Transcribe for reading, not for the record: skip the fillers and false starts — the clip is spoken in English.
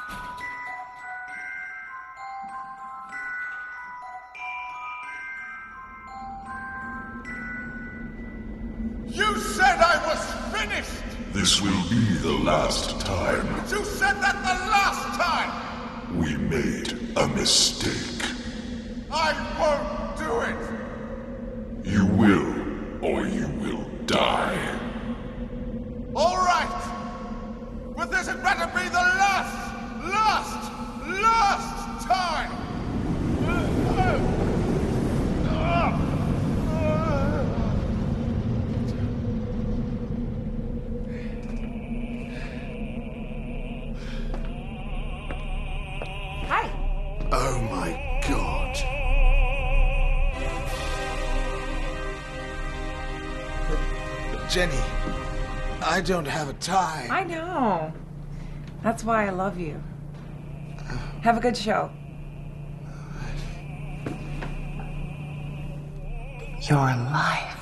You said I was finished! This will be the last time. But you said that the last time! We made a mistake. I won't do it! You will, or you will die. All right! But this had better be the last time! Hi. Oh my god. But Jenny, I don't have a tie. I know. That's why I love you. Have a good show. Your life.